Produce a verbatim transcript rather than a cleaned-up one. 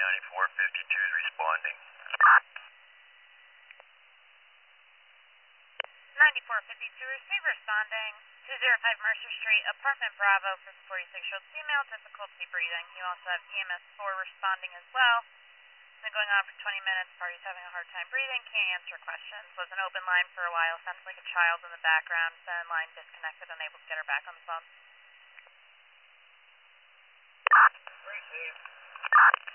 ninety-four fifty-two is responding. ninety-four fifty-two, receive responding. two oh five Mercer Street, apartment Bravo for the forty-six-year-old female, difficulty breathing. You also have E M S four responding as well. It's been going on for twenty minutes. Party's having a hard time breathing, can't answer questions. Was an open line for a while, sounds like a child in the background. Then line disconnected, unable to get her back on the phone. Receive.